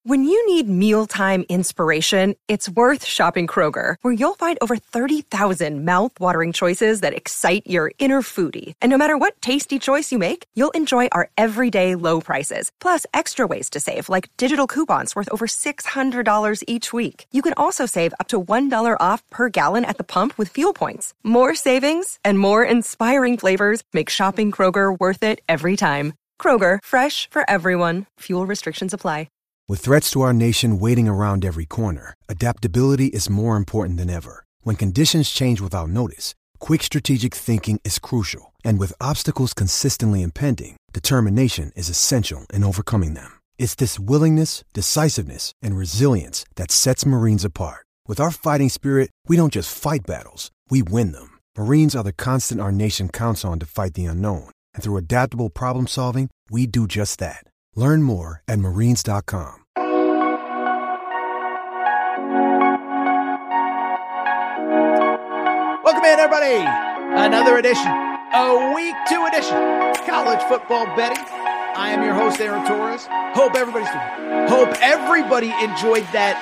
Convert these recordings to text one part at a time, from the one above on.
When you need mealtime inspiration, it's worth shopping Kroger, where you'll find over 30,000 mouth-watering choices that excite your inner foodie. And no matter what tasty choice you make, you'll enjoy our everyday low prices, plus extra ways to save, like digital coupons worth over $600 each week. You can also save up to $1 off per gallon at the pump with fuel points. More savings and more inspiring flavors make shopping Kroger worth it every time. Kroger, fresh for everyone. Fuel restrictions apply. With threats to our nation waiting around every corner, adaptability is more important than ever. When conditions change without notice, quick strategic thinking is crucial. And with obstacles consistently impending, determination is essential in overcoming them. It's this willingness, decisiveness, and resilience that sets Marines apart. With our fighting spirit, we don't just fight battles, we win them. Marines are the constant our nation counts on to fight the unknown. And through adaptable problem solving, we do just that. Learn more at marines.com. Welcome in, everybody. Another edition, a week 2 edition, college football betting. I am your host, Aaron Torres. Hope everybody enjoyed that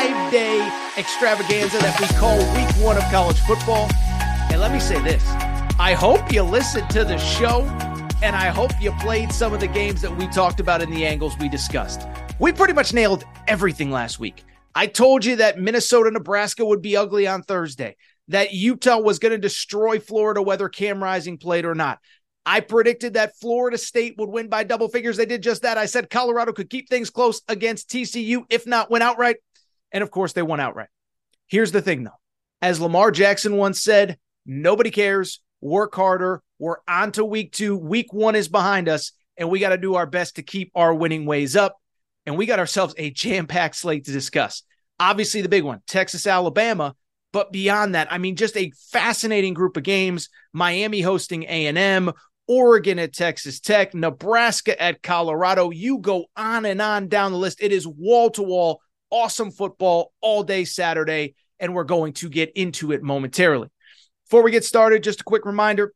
5-day extravaganza that we call week 1 of college football. And let me say this. I hope you listened to the show, and I hope you played some of the games that we talked about in the angles we discussed. We pretty much nailed everything last week. I told you that Minnesota, Nebraska would be ugly on Thursday, that Utah was going to destroy Florida whether Cam Rising played or not. I predicted that Florida State would win by double figures. They did just that. I said Colorado could keep things close against TCU, if not win outright. And of course, they won outright. Here's the thing, though. As Lamar Jackson once said, nobody cares. Work harder. We're on to week 2. Week 1 is behind us, and we got to do our best to keep our winning ways up. And we got ourselves a jam-packed slate to discuss. Obviously, the big one, Texas, Alabama. But beyond that, I mean, just a fascinating group of games. Miami hosting A&M, Oregon at Texas Tech, Nebraska at Colorado. You go on and on down the list. It is wall-to-wall, awesome football all day Saturday, and we're going to get into it momentarily. Before we get started, just a quick reminder.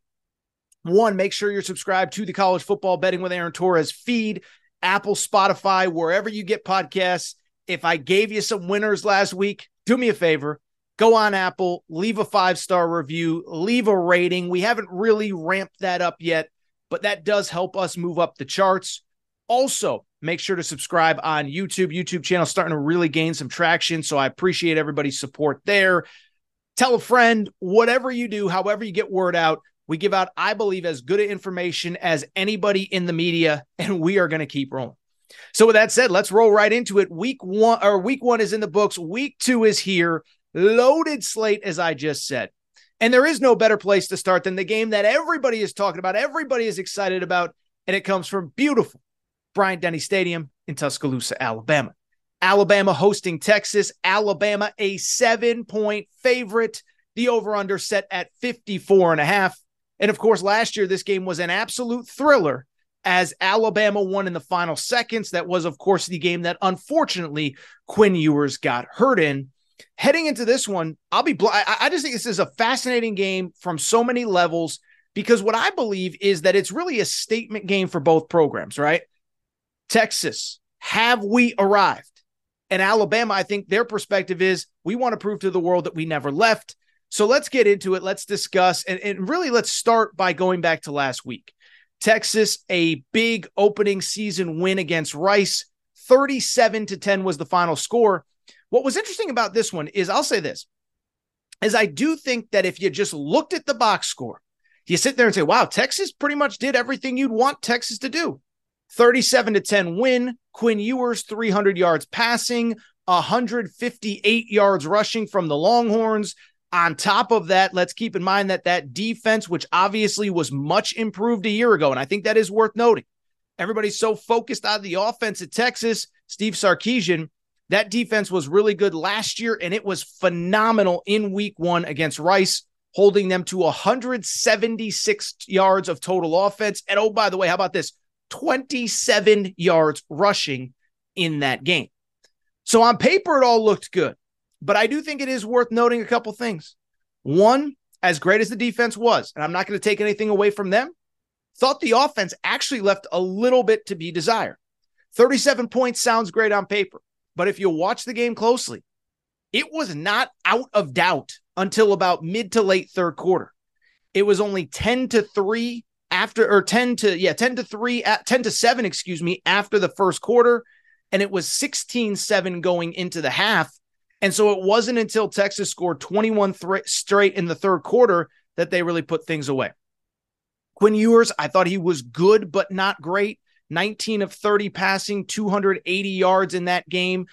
1, make sure you're subscribed to the College Football Betting with Aaron Torres feed, Apple, Spotify, wherever you get podcasts. If I gave you some winners last week, do me a favor. Go on Apple, leave a 5-star review, leave a rating. We haven't really ramped that up yet, but that does help us move up the charts. Also, make sure to subscribe on YouTube. YouTube channel starting to really gain some traction, so I appreciate everybody's support there. Tell a friend, whatever you do, however you get word out. We give out, I believe, as good information as anybody in the media, and we are going to keep rolling. So with that said, let's roll right into it. Week 1 is in the books. Week 2 is here. Loaded slate, as I just said. And there is no better place to start than the game that everybody is talking about, everybody is excited about, and it comes from beautiful Bryant-Denny Stadium in Tuscaloosa, Alabama. Alabama hosting Texas. Alabama, a 7-point favorite. The over-under set at 54.5. And of course, last year, this game was an absolute thriller as Alabama won in the final seconds. That was, of course, the game that unfortunately Quinn Ewers got hurt in. Heading into this one, I just think this is a fascinating game from so many levels, because what I believe is that it's really a statement game for both programs, right? Texas, have we arrived? And Alabama, I think their perspective is we want to prove to the world that we never left. So let's get into it. Let's discuss. And really, let's start by going back to last week. Texas, a big opening season win against Rice. 37-10 was the final score. What was interesting about this one is, I'll say this, is I do think that if you just looked at the box score, you sit there and say, wow, Texas pretty much did everything you'd want Texas to do. 37-10 win. Quinn Ewers, 300 yards passing, 158 yards rushing from the Longhorns. On top of that, let's keep in mind that defense, which obviously was much improved a year ago, and I think that is worth noting. Everybody's so focused on the offense at Texas. Steve Sarkisian, that defense was really good last year, and it was phenomenal in week 1 against Rice, holding them to 176 yards of total offense. And oh, by the way, how about this? 27 yards rushing in that game. So on paper, it all looked good. But I do think it is worth noting a couple things. One, as great as the defense was, and I'm not going to take anything away from them, thought the offense actually left a little bit to be desired. 37 points sounds great on paper. But if you watch the game closely, it was not out of doubt until about mid to late third quarter. It was only 10-3 after, or 10-7, after the first quarter. And it was 16-7 going into the half. And so it wasn't until Texas scored 21 straight in the third quarter that they really put things away. Quinn Ewers, I thought he was good, but not great. 19 of 30 passing, 280 yards in that game,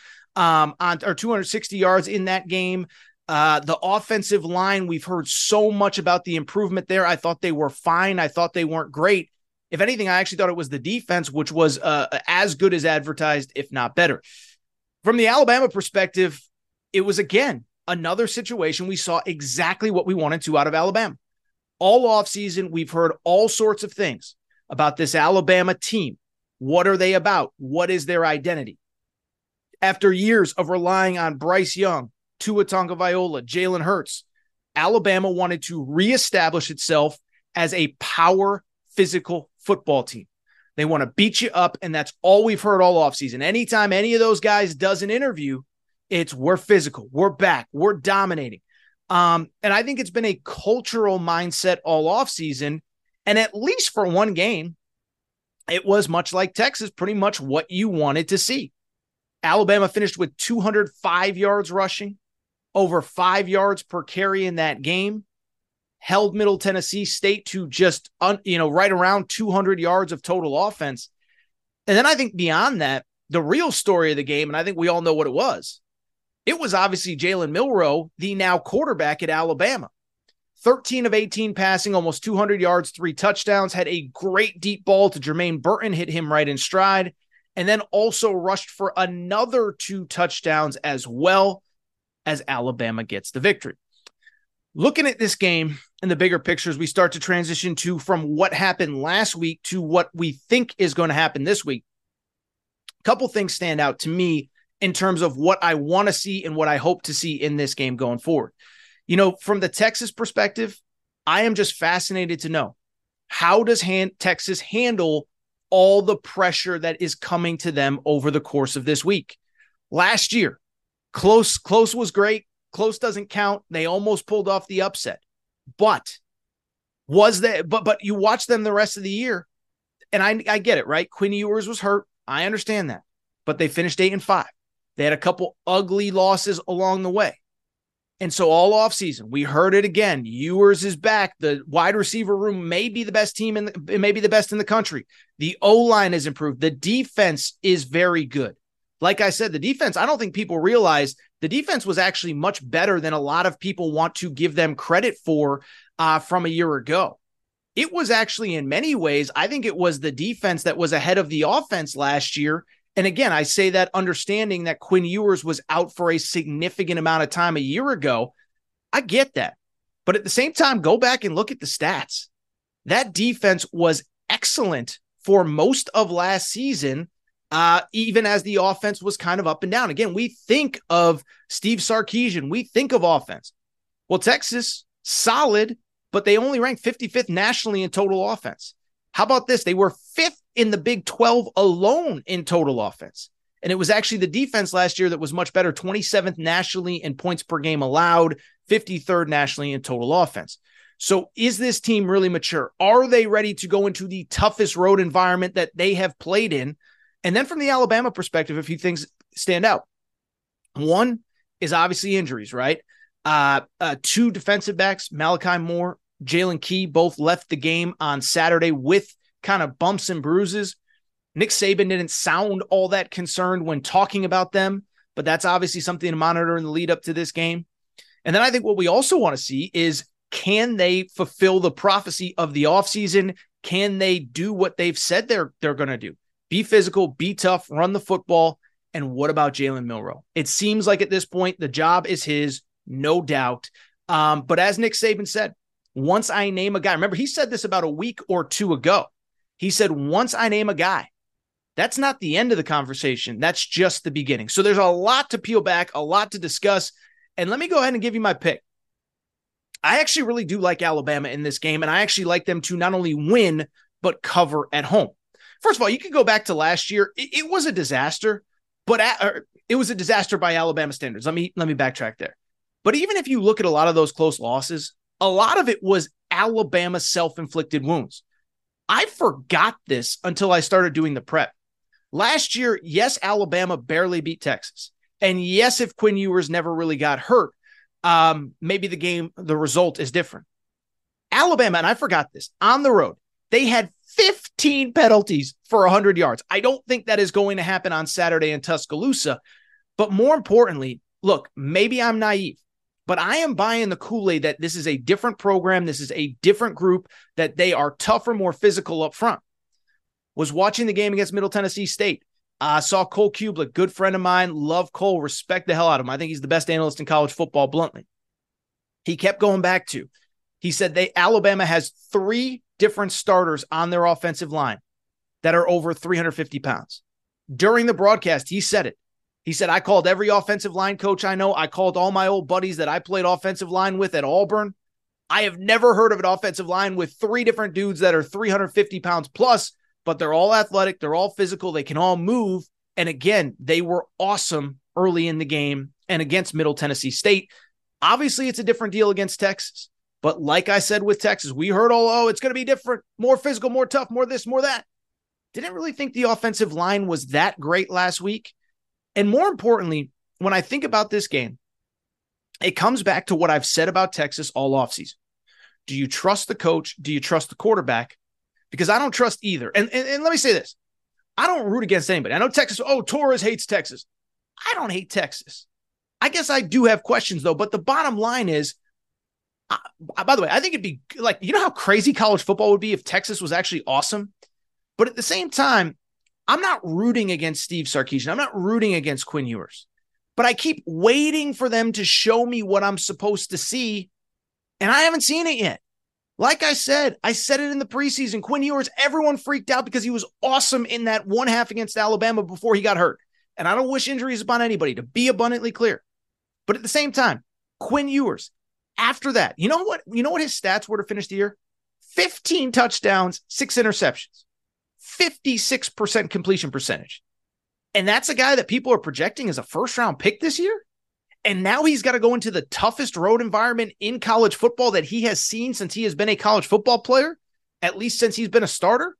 or 260 yards in that game. The offensive line, we've heard so much about the improvement there. I thought they were fine. I thought they weren't great. If anything, I actually thought it was the defense, which was as good as advertised, if not better. From the Alabama perspective, it was, again, another situation. We saw exactly what we wanted to out of Alabama. All offseason, we've heard all sorts of things about this Alabama team. What are they about? What is their identity? After years of relying on Bryce Young, Tua Tagovailoa, Jalen Hurts, Alabama wanted to reestablish itself as a power physical football team. They want to beat you up, and that's all we've heard all offseason. Anytime any of those guys does an interview, it's we're physical, we're back, we're dominating. And I think it's been a cultural mindset all offseason, and at least for one game, it was much like Texas, pretty much what you wanted to see. Alabama finished with 205 yards rushing, over 5 yards per carry in that game, held Middle Tennessee State to just, right around 200 yards of total offense. And then I think beyond that, the real story of the game, and I think we all know what it was obviously Jalen Milroe, the now quarterback at Alabama. 13 of 18 passing, almost 200 yards, 3 touchdowns, had a great deep ball to Jermaine Burton, hit him right in stride, and then also rushed for another 2 touchdowns as well, as Alabama gets the victory. Looking at this game in the bigger pictures, we start to transition from what happened last week to what we think is going to happen this week. A couple things stand out to me in terms of what I want to see and what I hope to see in this game going forward. From the Texas perspective, I am just fascinated to know, how does Texas handle all the pressure that is coming to them over the course of this week? Last year, close was great. Close doesn't count. They almost pulled off the upset. But you watch them the rest of the year, and I get it, right? Quinn Ewers was hurt. I understand that. But they finished 8-5. They had a couple ugly losses along the way. And so all offseason, we heard it again. Ewers is back. The wide receiver room may be the best team it may be the best in the country. The O-line has improved. The defense is very good. Like I said, the defense, I don't think people realize the defense was actually much better than a lot of people want to give them credit for from a year ago. It was actually, in many ways, I think it was the defense that was ahead of the offense last year. And again, I say that understanding that Quinn Ewers was out for a significant amount of time a year ago. I get that. But at the same time, go back and look at the stats. That defense was excellent for most of last season, even as the offense was kind of up and down. Again, we think of Steve Sarkisian. We think of offense. Well, Texas, solid, but they only ranked 55th nationally in total offense. How about this? They were 5th in the Big 12 alone in total offense. And it was actually the defense last year that was much better, 27th nationally in points per game allowed, 53rd nationally in total offense. So is this team really mature? Are they ready to go into the toughest road environment that they have played in? And then from the Alabama perspective, a few things stand out. One is obviously injuries, right? 2 defensive backs, Malachi Moore, Jalen Key, both left the game on Saturday with kind of bumps and bruises. Nick Saban didn't sound all that concerned when talking about them, but that's obviously something to monitor in the lead up to this game. And then I think what we also want to see is, can they fulfill the prophecy of the offseason? Can they do what they've said they're going to do? Be physical, be tough, run the football. And what about Jalen Milroe? It seems like at this point, the job is his, no doubt. But as Nick Saban said, once I name a guy, remember he said this about a week or 2 ago. He said, once I name a guy, that's not the end of the conversation. That's just the beginning. So there's a lot to peel back, a lot to discuss. And let me go ahead and give you my pick. I actually really do like Alabama in this game, and I actually like them to not only win, but cover at home. First of all, you could go back to last year. It was a disaster, but It was a disaster by Alabama standards. Let me backtrack there. But even if you look at a lot of those close losses, a lot of it was Alabama self-inflicted wounds. I forgot this until I started doing the prep. Last year, yes, Alabama barely beat Texas. And yes, if Quinn Ewers never really got hurt, maybe the result is different. Alabama, and I forgot this, on the road, they had 15 penalties for 100 yards. I don't think that is going to happen on Saturday in Tuscaloosa. But more importantly, look, maybe I'm naive, but I am buying the Kool-Aid that this is a different program. This is a different group, that they are tougher, more physical up front. Was watching the game against Middle Tennessee State. Saw Cole Kublik, good friend of mine. Love Cole, respect the hell out of him. I think he's the best analyst in college football, bluntly. He kept going back to, he said Alabama has 3 different starters on their offensive line that are over 350 pounds. During the broadcast, he said it. He said, I called every offensive line coach I know. I called all my old buddies that I played offensive line with at Auburn. I have never heard of an offensive line with 3 different dudes that are 350 pounds plus, but they're all athletic. They're all physical. They can all move. And again, they were awesome early in the game and against Middle Tennessee State. Obviously, it's a different deal against Texas. But like I said with Texas, we heard, it's going to be different, more physical, more tough, more this, more that. Didn't really think the offensive line was that great last week. And more importantly, when I think about this game, it comes back to what I've said about Texas all offseason. Do you trust the coach? Do you trust the quarterback? Because I don't trust either. And let me say this. I don't root against anybody. I know Texas, Torres hates Texas. I don't hate Texas. I guess I do have questions, though. But the bottom line is, by the way, I think it'd be like, you know how crazy college football would be if Texas was actually awesome? But at the same time, I'm not rooting against Steve Sarkisian. I'm not rooting against Quinn Ewers. But I keep waiting for them to show me what I'm supposed to see, and I haven't seen it yet. Like I said it in the preseason. Quinn Ewers, everyone freaked out because he was awesome in that one half against Alabama before he got hurt. And I don't wish injuries upon anybody, to be abundantly clear. But at the same time, Quinn Ewers, after that, you know what his stats were to finish the year? 15 touchdowns, 6 interceptions, 56% completion percentage. And that's a guy that people are projecting as a first-round pick this year? And now he's got to go into the toughest road environment in college football that he has seen since he has been a college football player, at least since he's been a starter?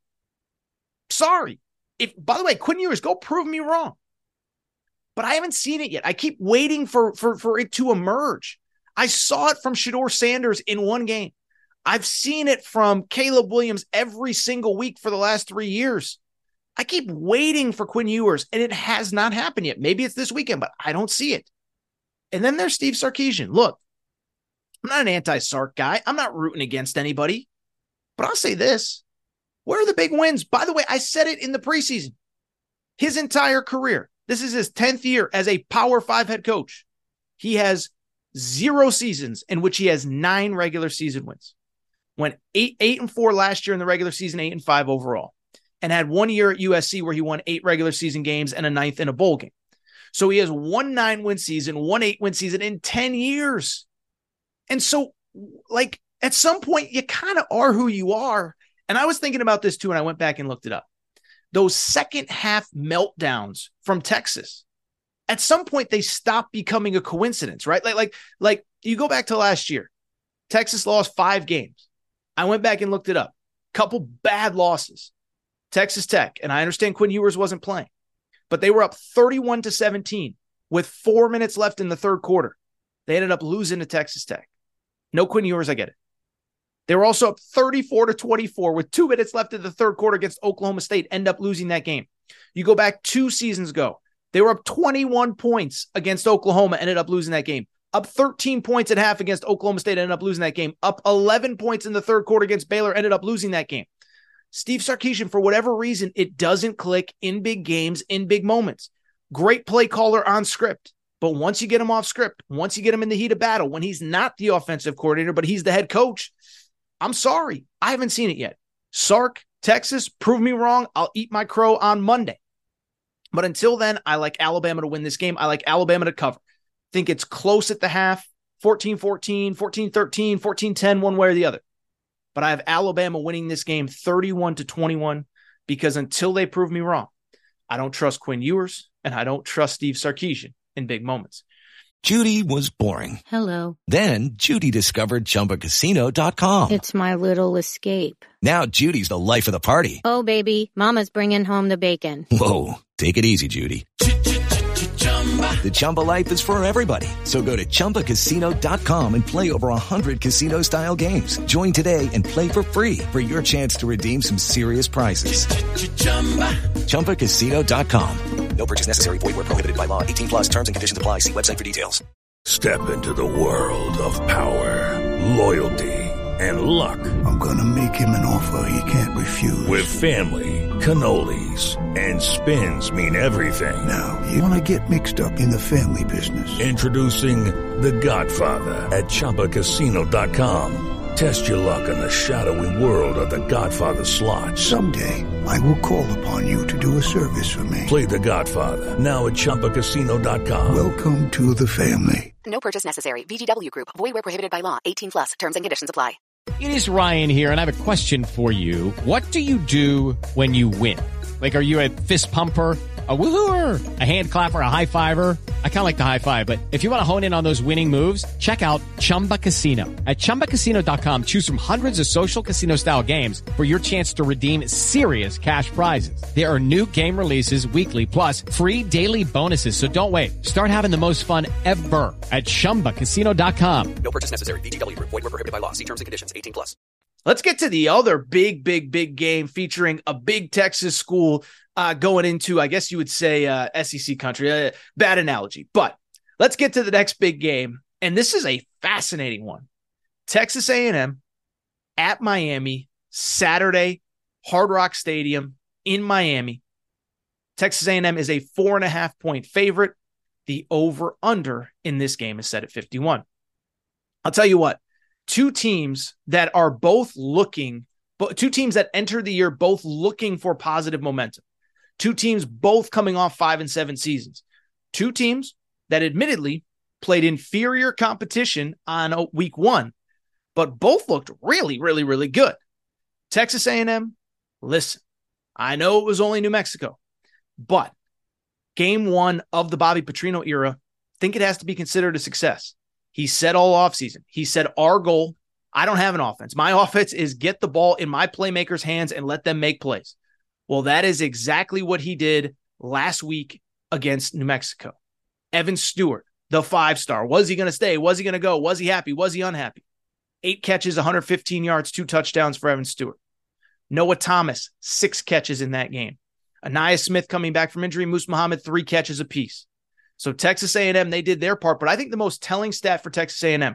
Sorry. By the way, Quinn Ewers, go prove me wrong. But I haven't seen it yet. I keep waiting for it to emerge. I saw it from Shedeur Sanders in one game. I've seen it from Caleb Williams every single week for the last 3 years. I keep waiting for Quinn Ewers, and it has not happened yet. Maybe it's this weekend, but I don't see it. And then there's Steve Sarkisian. Look, I'm not an anti-Sark guy. I'm not rooting against anybody. But I'll say this. Where are the big wins? By the way, I said it in the preseason. His entire career, this is his 10th year as a Power 5 head coach. He has 0 seasons in which he has 9 regular season wins. Went 8-4 last year in the regular season, 8-5 overall. And had 1 year at USC where he won 8 regular season games and a 9th in a bowl game. So he has 1 9-win season, 1 8-win season in 10 years. And so, like, at some point, you kind of are who you are. And I was thinking about this, too, and I went back and looked it up. Those second half meltdowns from Texas, at some point, they stop becoming a coincidence, right? Like you go back to last year. Texas lost 5 games. I went back and looked it up. Couple bad losses. Texas Tech, and I understand Quinn Ewers wasn't playing, but they were up 31-17 with 4 minutes left in the third quarter. They ended up losing to Texas Tech. No Quinn Ewers, I get it. They were also up 34-24 with 2 minutes left in the third quarter against Oklahoma State, end up losing that game. You go back 2 seasons ago, they were up 21 points against Oklahoma, ended up losing that game. Up 13 points at half against Oklahoma State, ended up losing that game. Up 11 points in the third quarter against Baylor, ended up losing that game. Steve Sarkisian, for whatever reason, it doesn't click in big games, in big moments. Great play caller on script. But once you get him off script, once you get him in the heat of battle, when he's not the offensive coordinator, but he's the head coach, I'm sorry. I haven't seen it yet. Sark, Texas, prove me wrong. I'll eat my crow on Monday. But until then, I like Alabama to win this game. I like Alabama to cover. Think it's close at the half, 14-14, 14-13, 14-10, one way or the other. But I have Alabama winning this game 31-21 because until they prove me wrong, I don't trust Quinn Ewers. and I don't trust Steve Sarkisian in big moments. Judy was boring. Hello. Then Judy discovered ChumbaCasino.com. It's my little escape. Now Judy's the life of the party. Oh, baby, mama's bringing home the bacon. Whoa, take it easy, Judy. The Chumba life is for everybody. So go to ChumbaCasino.com and play over 100 casino-style games. Join today and play for free for your chance to redeem some serious prizes. ChumbaCasino.com. No purchase necessary. Void where prohibited by law. 18 plus terms and conditions apply. See website for details. Step into the world of power, loyalty, and luck. I'm going to make him an offer he can't refuse. With family, cannolis, and spins mean everything. Now, you want to get mixed up in the family business. Introducing The Godfather at ChumbaCasino.com. Test your luck in the shadowy world of The Godfather slot. Someday, I will call upon you to do a service for me. Play The Godfather now at ChumbaCasino.com. Welcome to the family. No purchase necessary. VGW Group. Void where prohibited by law. 18 plus. Terms and conditions apply. It is Ryan here, and I have a question for you. What do you do when you win? Like, are you a fist pumper, a woohooer, a hand clapper, a high fiver? I kind of like the high five, but if you want to hone in on those winning moves, check out Chumba Casino. At ChumbaCasino.com, choose from hundreds of social casino-style games for your chance to redeem serious cash prizes. There are new game releases weekly, plus free daily bonuses, so don't wait. Start having the most fun ever at ChumbaCasino.com. No purchase necessary. VGW Group. Void where prohibited by law. See terms and conditions. 18 plus. Let's get to the other big game featuring a big Texas school going into, I guess you would say, SEC country. Bad analogy. But let's get to the next big game. And this is a fascinating one. Texas A&M at Miami, Saturday, Hard Rock Stadium in Miami. Texas A&M is a 4.5-point favorite. The over-under in this game is set at 51. I'll tell you what. Two teams that are both looking, two teams that enter the year both looking for positive momentum. Two teams both coming off 5-7 seasons. Two teams that admittedly played inferior competition on week one, but both looked really, really, really good. Texas A&M, listen, I know it was only New Mexico, but game one of the Bobby Petrino era, I think it has to be considered a success. He said all offseason, he said, our goal, I don't have an offense. My offense is get the ball in my playmakers' hands and let them make plays. Well, that is exactly what he did last week against New Mexico. Evan Stewart, the 5-star. Was he going to stay? Was he going to go? Was he happy? Was he unhappy? 8 catches, 115 yards, 2 touchdowns for Evan Stewart. Noah Thomas, 6 catches in that game. Aniyah Smith coming back from injury. Moose Muhammad, 3 catches apiece. So Texas A&M, they did their part, but I think the most telling stat for Texas A&M,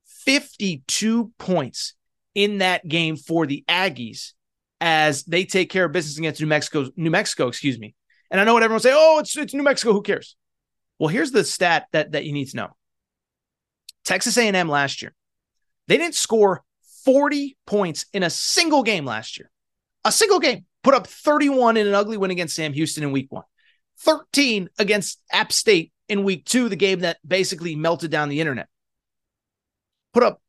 52 points in that game for the Aggies as they take care of business against New Mexico. And I know what everyone say, oh, it's New Mexico, who cares? Well, here's the stat that you need to know. Texas A&M last year, they didn't score 40 points in a single game last year. A single game. Put up 31 in an ugly win against Sam Houston in week 1. 13 against App State in week 2, the game that basically melted down the internet. Put up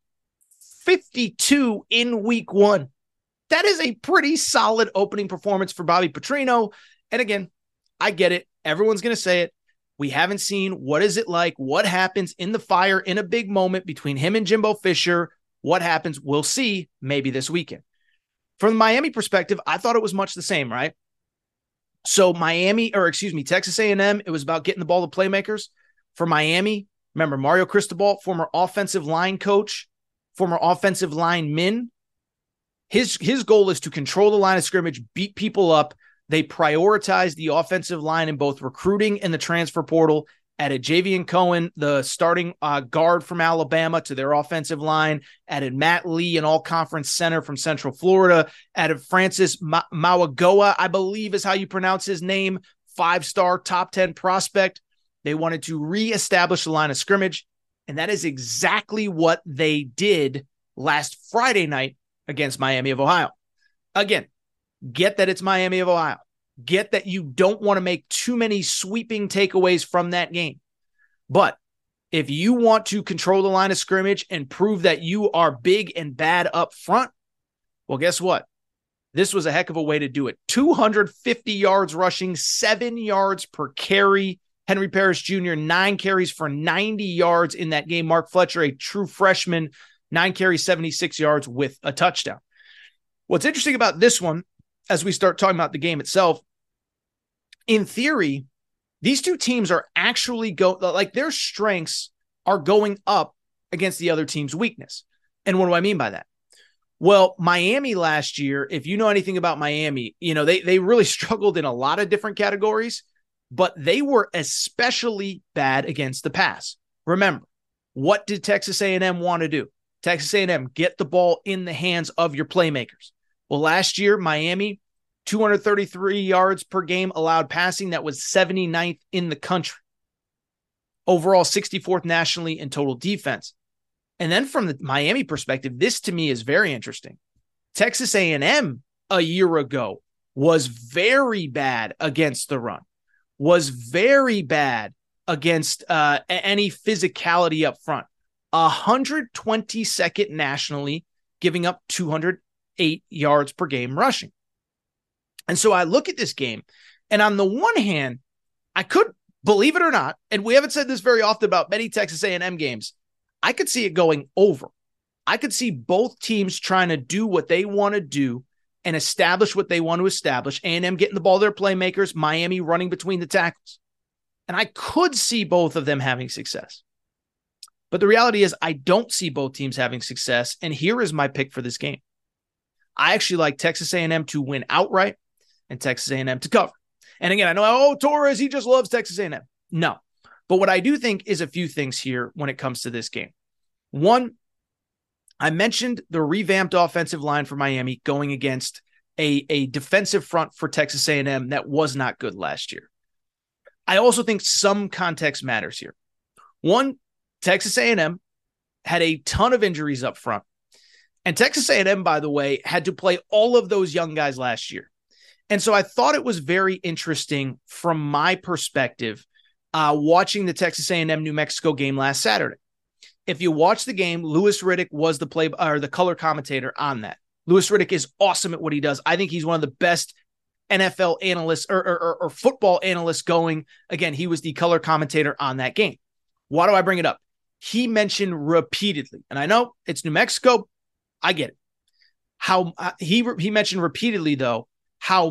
52 in week 1. That is a pretty solid opening performance for Bobby Petrino. And again, I get it. Everyone's going to say it. We haven't seen what is it like, what happens in the fire in a big moment between him and Jimbo Fisher. What happens? We'll see maybe this weekend. From the Miami perspective, I thought it was much the same, right? So Texas A&M, it was about getting the ball to playmakers. For Miami, remember Mario Cristobal, former offensive line coach, former offensive lineman. His goal is to control the line of scrimmage, beat people up. They prioritize the offensive line in both recruiting and the transfer portal. Added Javion Cohen, the starting guard from Alabama, to their offensive line. Added Matt Lee, an all-conference center from Central Florida. Added Francis Mauigoa, I believe is how you pronounce his name, 5-star, top 10 prospect. They wanted to reestablish the line of scrimmage, and that is exactly what they did last Friday night against Miami of Ohio. Again, get that it's Miami of Ohio. Get that you don't want to make too many sweeping takeaways from that game. But if you want to control the line of scrimmage and prove that you are big and bad up front, well, guess what? this was a heck of a way to do it. 250 yards rushing, 7 yards per carry. Henry Parrish Jr., 9 carries for 90 yards in that game. Mark Fletcher, a true freshman, 9 carries, 76 yards with a touchdown. What's interesting about this one, as we start talking about the game itself, in theory, these two teams are actually their strengths are going up against the other team's weakness. And what do I mean by that? Well, Miami last year, if you know anything about Miami, they really struggled in a lot of different categories, but they were especially bad against the pass. Remember, what did Texas A&M want to do? Texas A&M, get the ball in the hands of your playmakers. Well, last year, Miami, 233 yards per game allowed passing. That was 79th in the country. Overall, 64th nationally in total defense. And then from the Miami perspective, this to me is very interesting. Texas A&M a year ago was very bad against the run, was very bad against any physicality up front. 122nd nationally, giving up 208 yards per game rushing. And so I look at this game, and on the one hand, I could, believe it or not, and we haven't said this very often about many Texas A&M games, I could see it going over. I could see both teams trying to do what they want to do and establish what they want to establish. A&M getting the ball to their playmakers, Miami running between the tackles. And I could see both of them having success. But the reality is I don't see both teams having success, and here is my pick for this game. I actually like Texas A&M to win outright and Texas A&M to cover. And again, I know, Torres, he just loves Texas A&M. No. But what I do think is a few things here when it comes to this game. One, I mentioned the revamped offensive line for Miami going against a defensive front for Texas A&M that was not good last year. I also think some context matters here. One, Texas A&M had a ton of injuries up front. And Texas A&M, by the way, had to play all of those young guys last year. And so I thought it was very interesting from my perspective watching the Texas A&M New Mexico game last Saturday. If you watch the game, Louis Riddick was the color commentator on that. Louis Riddick is awesome at what he does. I think he's one of the best NFL analysts or football analysts going. Again, he was the color commentator on that game. Why do I bring it up? He mentioned repeatedly, and I know it's New Mexico. I get it. How he mentioned repeatedly, though, how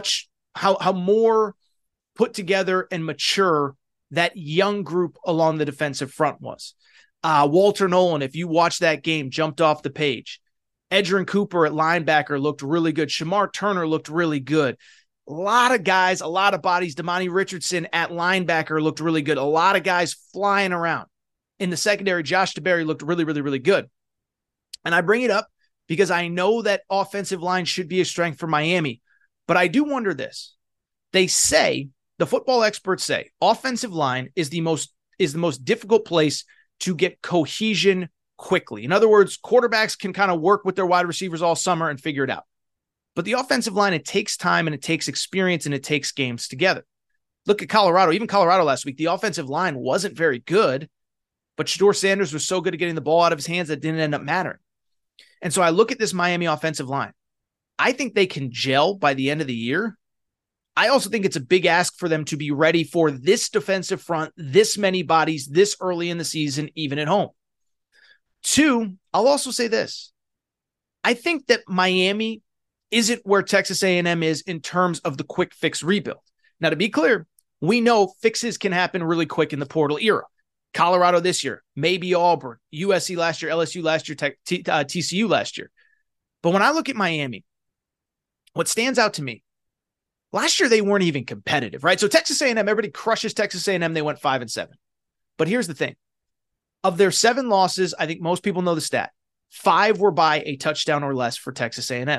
more put together and mature that young group along the defensive front was. Walter Nolan, if you watch that game, jumped off the page. Edgerrin Cooper at linebacker looked really good. Shamar Turner looked really good. A lot of guys, a lot of bodies. Damani Richardson at linebacker looked really good. A lot of guys flying around. In the secondary, Josh DeBerry looked really, really, really good. And I bring it up because I know that offensive line should be a strength for Miami. But I do wonder this. They say, the football experts say, offensive line is the most difficult place to get cohesion quickly. In other words, quarterbacks can kind of work with their wide receivers all summer and figure it out. But the offensive line, it takes time and it takes experience and it takes games together. Look at Colorado. Even Colorado last week, the offensive line wasn't very good, but Shedeur Sanders was so good at getting the ball out of his hands that didn't end up mattering. And so I look at this Miami offensive line. I think they can gel by the end of the year. I also think it's a big ask for them to be ready for this defensive front, this many bodies, this early in the season, even at home. Two, I'll also say this. I think that Miami isn't where Texas A&M is in terms of the quick fix rebuild. Now, to be clear, we know fixes can happen really quick in the portal era. Colorado this year, maybe Auburn, USC last year, LSU last year, TCU last year. But when I look at Miami, what stands out to me, last year they weren't even competitive, right? So Texas A&M, everybody crushes Texas A&M. They went 5-7. But here's the thing. Of their 7 losses, I think most people know the stat. 5 were by a touchdown or less for Texas A&M.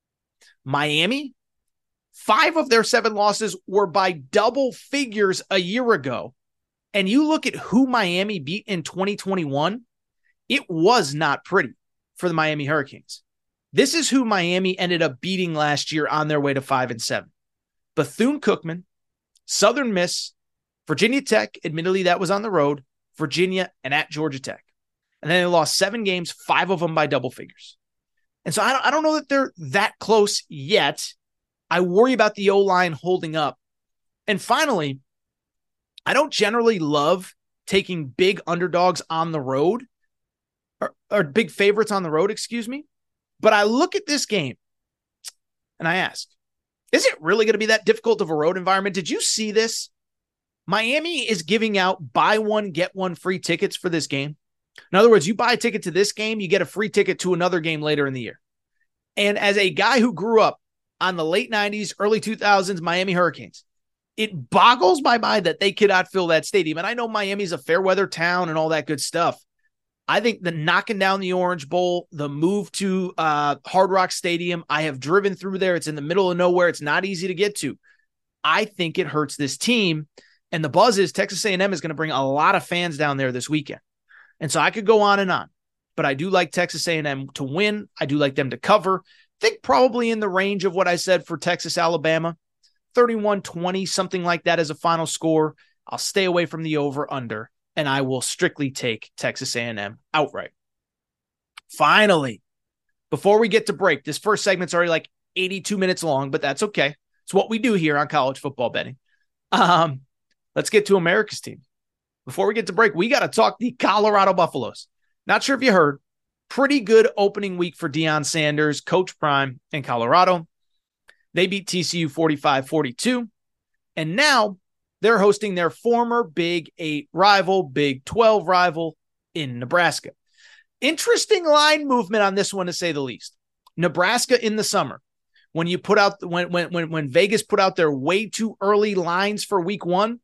Miami, 5 of their 7 losses were by double figures a year ago. And you look at who Miami beat in 2021, it was not pretty for the Miami Hurricanes. This is who Miami ended up beating last year on their way to 5-7. Bethune-Cookman, Southern Miss, Virginia Tech, admittedly that was on the road, Virginia, and at Georgia Tech. And then they lost 7 games, 5 of them by double figures. And so I don't know that they're that close yet. I worry about the O-line holding up. And finally, I don't generally love taking big underdogs on the road or big favorites on the road, excuse me. But I look at this game and I ask, is it really going to be that difficult of a road environment? Did you see this? Miami is giving out buy one, get one free tickets for this game. In other words, you buy a ticket to this game, you get a free ticket to another game later in the year. And as a guy who grew up on the late 90s, early 2000s Miami Hurricanes, it boggles my mind that they cannot fill that stadium. And I know Miami's a fair weather town and all that good stuff. I think the knocking down the Orange Bowl, the move to Hard Rock Stadium, I have driven through there. It's in the middle of nowhere. It's not easy to get to. I think it hurts this team. And the buzz is Texas A&M is going to bring a lot of fans down there this weekend. And so I could go on and on. But I do like Texas A&M to win. I do like them to cover. I think probably in the range of what I said for Texas, Alabama. 31-20, something like that as a final score. I'll stay away from the over-under. And I will strictly take Texas A&M outright. Finally, before we get to break, this first segment's already like 82 minutes long, but that's okay. It's what we do here on college football betting. Let's get to America's team. Before we get to break, we got to talk the Colorado Buffaloes. Not sure if you heard, pretty good opening week for Deion Sanders, Coach Prime in Colorado. They beat TCU 45-42, and now they're hosting their former Big 8 rival, Big 12 rival in Nebraska. Interesting line movement on this one, to say the least. Nebraska in the summer, when you put out when Vegas put out their way too early lines for week 1,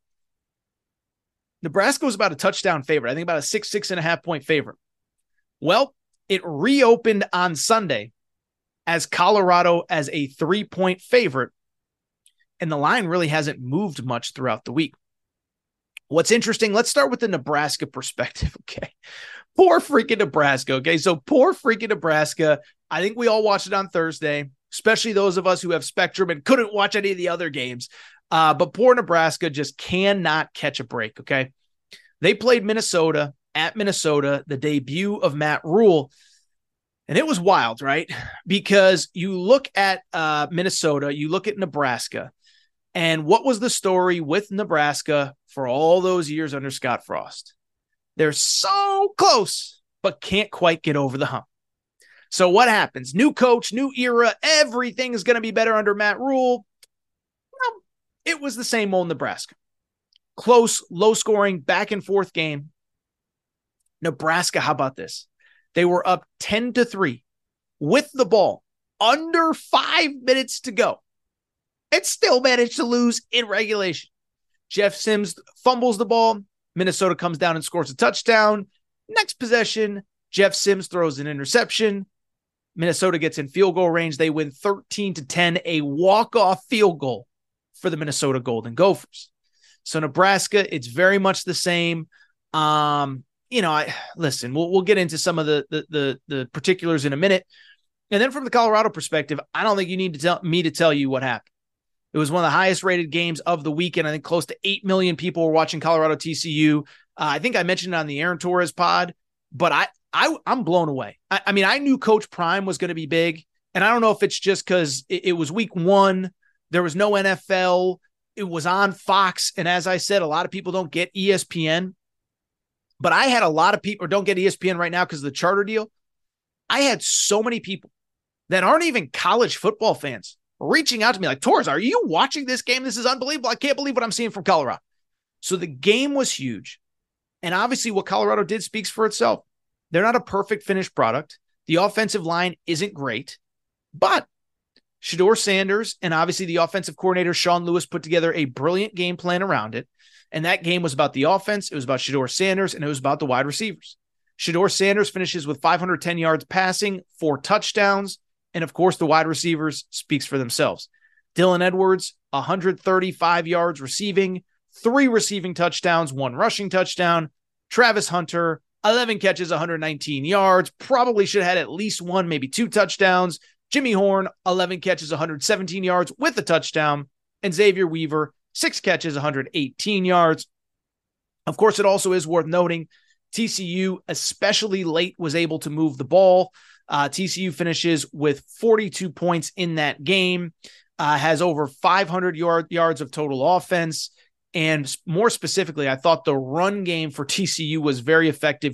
Nebraska was about a touchdown favorite. I think about a 6.5 point favorite. Well, it reopened on Sunday as Colorado as a 3-point favorite. And the line really hasn't moved much throughout the week. What's interesting, let's start with the Nebraska perspective, okay? Poor freaking Nebraska, okay? So poor freaking Nebraska. I think we all watched it on Thursday, especially those of us who have Spectrum and couldn't watch any of the other games. But poor Nebraska just cannot catch a break, okay? They played Minnesota at Minnesota, the debut of Matt Rule. And it was wild, right? Because you look at Minnesota, you look at Nebraska, and what was the story with Nebraska for all those years under Scott Frost? They're so close, but can't quite get over the hump. So what happens? New coach, new era, everything is going to be better under Matt Rule. Well, it was the same old Nebraska. Close, low-scoring, back-and-forth game. Nebraska, how about this? They were up 10-3 with the ball, under 5 minutes to go, and still managed to lose in regulation. Jeff Sims fumbles the ball. Minnesota comes down and scores a touchdown. Next possession, Jeff Sims throws an interception. Minnesota gets in field goal range. They win 13-10, a walk-off field goal for the Minnesota Golden Gophers. So Nebraska, it's very much the same. Listen, we'll get into some of the particulars in a minute. And then from the Colorado perspective, I don't think you need to tell you what happened. It was one of the highest rated games of the weekend. I think close to 8 million people were watching Colorado TCU. I think I mentioned it on the Aaron Torres pod, but I'm blown away. I mean, I knew Coach Prime was going to be big, and I don't know if it's just because it was week 1. There was no NFL. It was on Fox. And as I said, a lot of people don't get ESPN. But I had a lot of people, or don't get ESPN right now because of the charter deal. I had so many people that aren't even college football fans reaching out to me like, Torres, are you watching this game? This is unbelievable. I can't believe what I'm seeing from Colorado. So the game was huge. And obviously what Colorado did speaks for itself. They're not a perfect finished product. The offensive line isn't great, but Shedeur Sanders and obviously the offensive coordinator, Sean Lewis, put together a brilliant game plan around it. And that game was about the offense. It was about Shedeur Sanders, and it was about the wide receivers. Shedeur Sanders finishes with 510 yards passing, 4 touchdowns. And of course, the wide receivers speaks for themselves. Dylan Edwards, 135 yards receiving, 3 receiving touchdowns, 1 rushing touchdown. Travis Hunter, 11 catches, 119 yards. Probably should have had at least 1, maybe 2 touchdowns. Jimmy Horn, 11 catches, 117 yards with a touchdown. And Xavier Weaver, 6 catches, 118 yards. Of course, it also is worth noting TCU, especially late, was able to move the ball. TCU finishes with 42 points in that game, has over 500 yards of total offense. And more specifically, I thought the run game for TCU was very effective.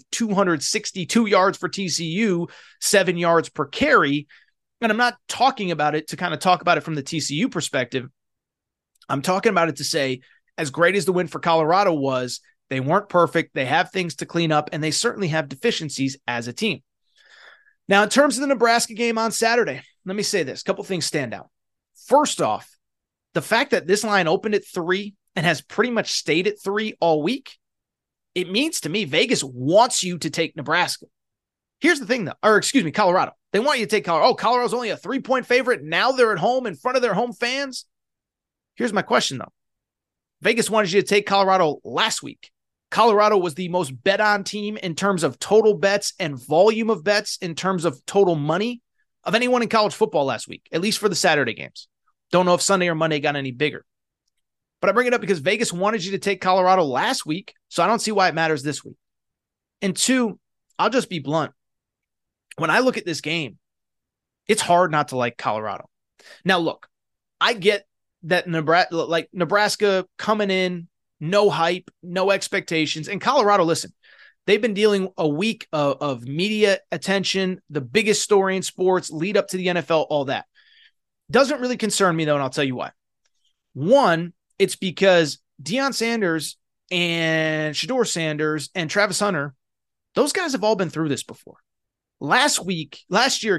262 yards for TCU, 7 yards per carry. And I'm not talking about it to kind of talk about it from the TCU perspective. I'm talking about it to say, as great as the win for Colorado was, they weren't perfect. They have things to clean up, and they certainly have deficiencies as a team. Now, in terms of the Nebraska game on Saturday, let me say this. A couple things stand out. First off, the fact that this line opened at 3 and has pretty much stayed at 3 all week, it means to me Vegas wants you to take Nebraska. Here's the thing, though, Colorado. They want you to take Colorado. Oh, Colorado's only a 3-point favorite. Now they're at home in front of their home fans. Here's my question, though. Vegas wanted you to take Colorado last week. Colorado was the most bet on team in terms of total bets and volume of bets in terms of total money of anyone in college football last week, at least for the Saturday games. Don't know if Sunday or Monday got any bigger. But I bring it up because Vegas wanted you to take Colorado last week, so I don't see why it matters this week. And 2, I'll just be blunt. When I look at this game, it's hard not to like Colorado. Now, look, I get that Nebraska coming in, no hype, no expectations. And Colorado, listen, they've been dealing a week of media attention, the biggest story in sports, lead up to the NFL, all that. Doesn't really concern me, though, and I'll tell you why. One, it's because Deion Sanders and Shedeur Sanders and Travis Hunter, those guys have all been through this before. Last year,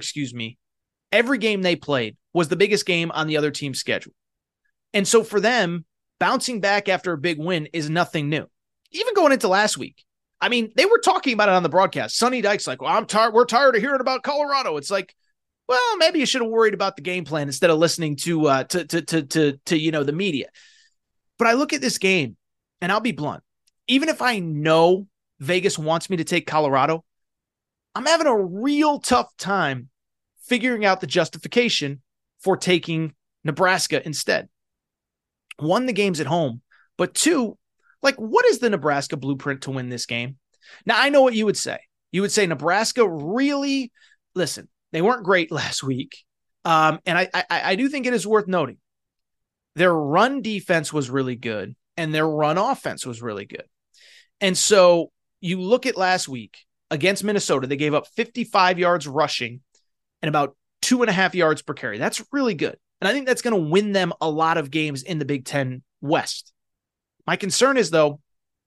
every game they played was the biggest game on the other team's schedule. And so for them, bouncing back after a big win is nothing new. Even going into last week, I mean, they were talking about it on the broadcast. Sonny Dykes like, well, we're tired of hearing about Colorado. It's like, well, maybe you should have worried about the game plan instead of listening to the media. But I look at this game, and I'll be blunt. Even if I know Vegas wants me to take Colorado, I'm having a real tough time figuring out the justification for taking Nebraska instead. 1, the game's at home, but 2, what is the Nebraska blueprint to win this game? Now, I know what you would say. You would say Nebraska really, listen, they weren't great last week. And I do think it is worth noting. Their run defense was really good, and their run offense was really good. And so you look at last week against Minnesota, they gave up 55 yards rushing and about 2.5 yards per carry. That's really good. And I think that's going to win them a lot of games in the Big Ten West. My concern is, though,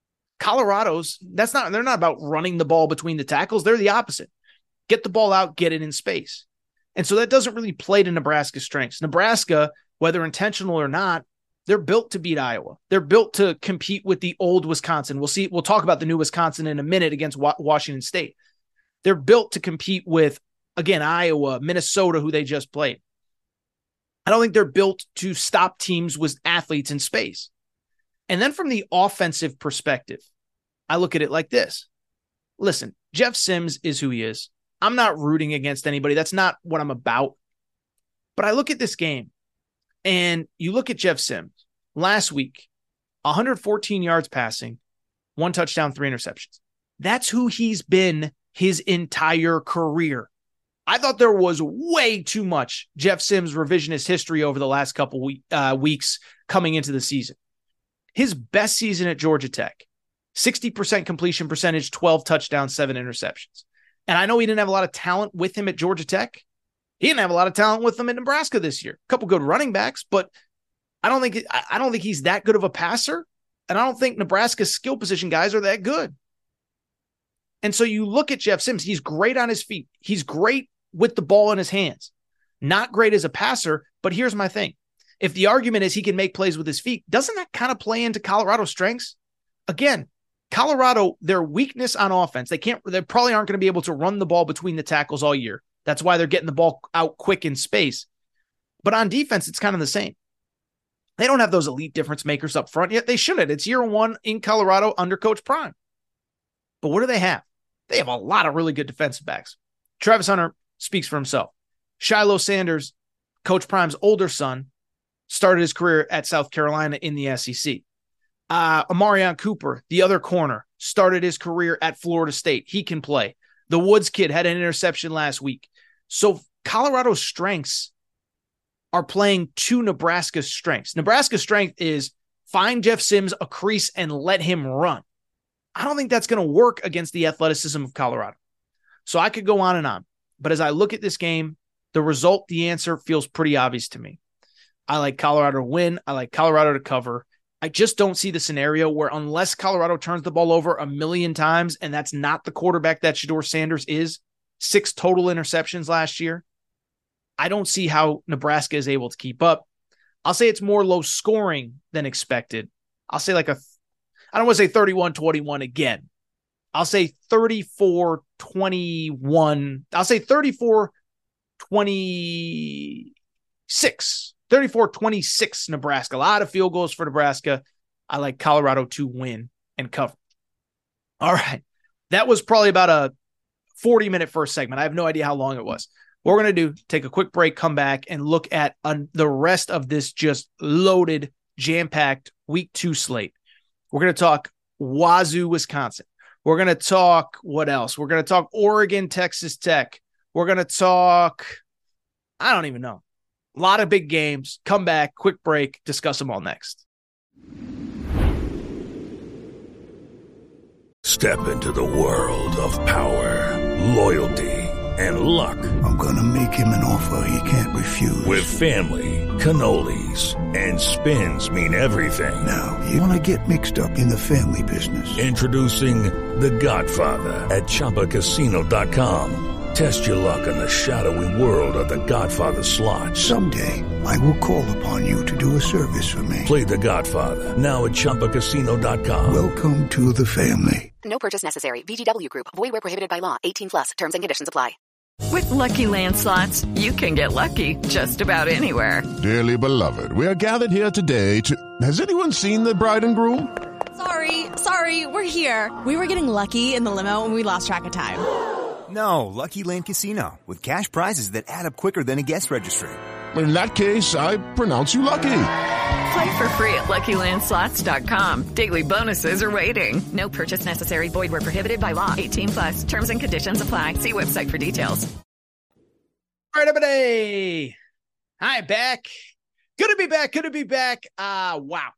they're not about running the ball between the tackles. They're the opposite. Get the ball out, get it in space. And so that doesn't really play to Nebraska's strengths. Nebraska, whether intentional or not, they're built to beat Iowa. They're built to compete with the old Wisconsin. We'll talk about the new Wisconsin in a minute against Washington State. They're built to compete with, again, Iowa, Minnesota, who they just played. I don't think they're built to stop teams with athletes in space. And then from the offensive perspective, I look at it like this. Listen, Jeff Sims is who he is. I'm not rooting against anybody. That's not what I'm about. But I look at this game, and you look at Jeff Sims. Last week, 114 yards passing, 1 touchdown, 3 interceptions. That's who he's been his entire career. I thought there was way too much Jeff Sims revisionist history over the last couple weeks coming into the season. His best season at Georgia Tech, 60% completion percentage, 12 touchdowns, 7 interceptions. And I know he didn't have a lot of talent with him at Georgia Tech. He didn't have a lot of talent with him at Nebraska this year. A couple good running backs, but I don't think he's that good of a passer. And I don't think Nebraska's skill position guys are that good. And so you look at Jeff Sims, he's great on his feet. He's great with the ball in his hands. Not great as a passer, but here's my thing. If the argument is he can make plays with his feet, doesn't that kind of play into Colorado's strengths? Again, Colorado, their weakness on offense, they probably aren't going to be able to run the ball between the tackles all year. That's why they're getting the ball out quick in space. But on defense, it's kind of the same. They don't have those elite difference makers up front yet. They shouldn't. It's year 1 in Colorado under Coach Prime. But what do they have? They have a lot of really good defensive backs. Travis Hunter speaks for himself. Shiloh Sanders, Coach Prime's older son, started his career at South Carolina in the SEC. Amarion Cooper, the other corner, started his career at Florida State. He can play. The Woods kid had an interception last week. So Colorado's strengths are playing to Nebraska's strengths. Nebraska's strength is find Jeff Sims a crease and let him run. I don't think that's going to work against the athleticism of Colorado. So I could go on and on. But as I look at this game, the result, the answer feels pretty obvious to me. I like Colorado to win. I like Colorado to cover. I just don't see the scenario where unless Colorado turns the ball over a million times, and that's not the quarterback that Shedeur Sanders is, 6 total interceptions last year, I don't see how Nebraska is able to keep up. I'll say it's more low scoring than expected. I'll say I don't want to say 31-21 again. I'll say 34-21. I'll say 34-26. 34-26 Nebraska. A lot of field goals for Nebraska. I like Colorado to win and cover. All right. That was probably about a 40-minute first segment. I have no idea how long it was. What we're going to do, take a quick break, come back, and look at the rest of this just loaded, jam-packed Week 2 slate. We're going to talk Wazoo, Wisconsin. We're going to talk, what else? We're going to talk Oregon, Texas Tech. We're going to talk, I don't even know. A lot of big games. Come back, quick break, discuss them all next. Step into the world of power, loyalty, and luck. I'm going to make him an offer he can't refuse. With family, cannolis, and spins mean everything. Now, you want to get mixed up in the family business. Introducing The Godfather at ChumbaCasino.com. Test your luck in the shadowy world of The Godfather slot. Someday, I will call upon you to do a service for me. Play The Godfather, now at ChumbaCasino.com. Welcome to the family. No purchase necessary. VGW Group. Void where prohibited by law. 18+. Terms and conditions apply. With Lucky Land Slots, you can get lucky just about anywhere. Dearly beloved, we are gathered here today to... Has anyone seen the bride and groom? Sorry, we're here. We were getting lucky in the limo and we lost track of time. No, Lucky Land Casino, with cash prizes that add up quicker than a guest registry. In that case, I pronounce you lucky. Play for free at LuckyLandSlots.com. Daily bonuses are waiting. No purchase necessary. Void where prohibited by law. 18+. Terms and conditions apply. See website for details. All right, everybody. Hi, back. Good to be back. Wow.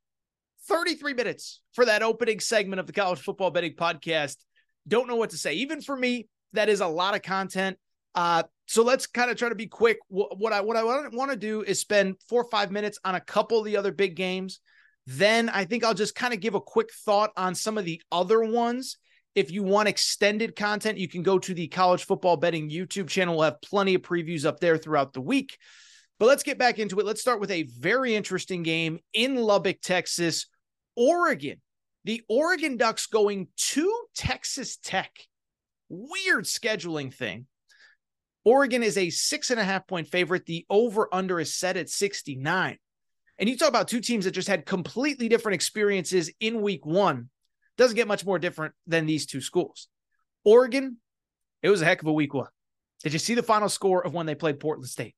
33 minutes for that opening segment of the College Football Betting Podcast. Don't know what to say. Even for me, that is a lot of content. So let's kind of try to be quick. What I want to do is spend 4 or 5 minutes on a couple of the other big games. Then I think I'll just kind of give a quick thought on some of the other ones. If you want extended content, you can go to the College Football Betting YouTube channel. We'll have plenty of previews up there throughout the week. But let's get back into it. Let's start with a very interesting game in Lubbock, Texas. Oregon. The Oregon Ducks going to Texas Tech. Weird scheduling thing. Oregon is a 6.5-point favorite. The over-under is set at 69. And you talk about two teams that just had completely different experiences in week 1. Doesn't get much more different than these two schools. Oregon, it was a heck of a week 1. Did you see the final score of when they played Portland State?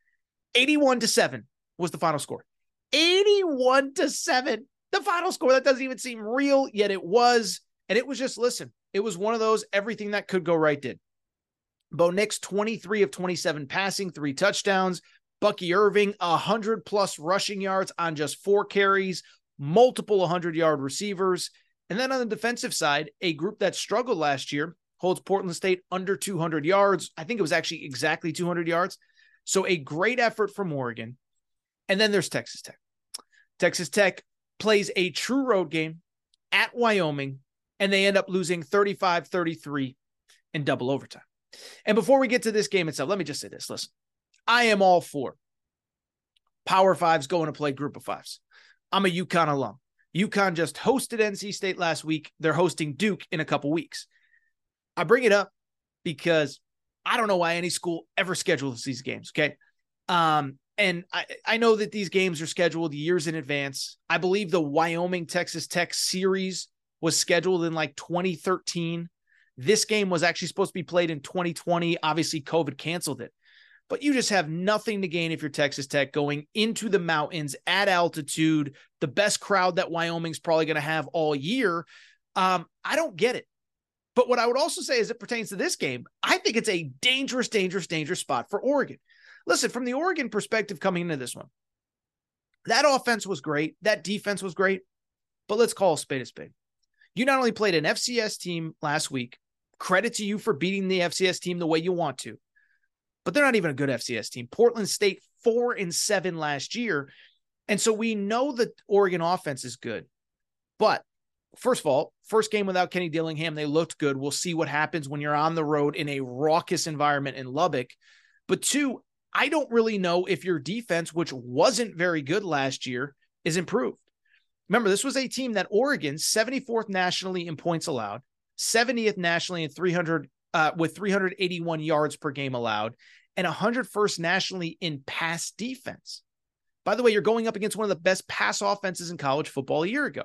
81-7 was the final score. 81-7. The final score. That doesn't even seem real, yet it was. And it was just, listen, it was one of those, everything that could go right did. Bo Nix, 23 of 27 passing, 3 touchdowns. Bucky Irving, 100+ rushing yards on just 4 carries, multiple 100-yard receivers. And then on the defensive side, a group that struggled last year holds Portland State under 200 yards. I think it was actually exactly 200 yards. So a great effort from Oregon. And then there's Texas Tech. Texas Tech plays a true road game at Wyoming, and they end up losing 35-33 in double overtime. And before we get to this game itself, let me just say this. Listen, I am all for Power Fives going to play Group of Fives. I'm a UConn alum. UConn just hosted NC State last week. They're hosting Duke in a couple weeks. I bring it up because I don't know why any school ever schedules these games, okay? And I know that these games are scheduled years in advance. I believe the Wyoming-Texas Tech series was scheduled in like 2013. This game was actually supposed to be played in 2020. Obviously, COVID canceled it. But you just have nothing to gain if you're Texas Tech going into the mountains at altitude, the best crowd that Wyoming's probably going to have all year. I don't get it. But what I would also say as it pertains to this game, I think it's a dangerous, dangerous, dangerous spot for Oregon. Listen, from the Oregon perspective coming into this one, that offense was great. That defense was great. But let's call a spade a spade. You not only played an FCS team last week, credit to you for beating the FCS team the way you want to, but they're not even a good FCS team. Portland State 4-7 last year. And so we know that Oregon offense is good. But first of all, first game without Kenny Dillingham, they looked good. We'll see what happens when you're on the road in a raucous environment in Lubbock. But two, I don't really know if your defense, which wasn't very good last year, is improved. Remember, this was a team that Oregon, 74th nationally in points allowed, 70th nationally in 381 yards per game allowed, and 101st nationally in pass defense. By the way, you're going up against one of the best pass offenses in college football a year ago.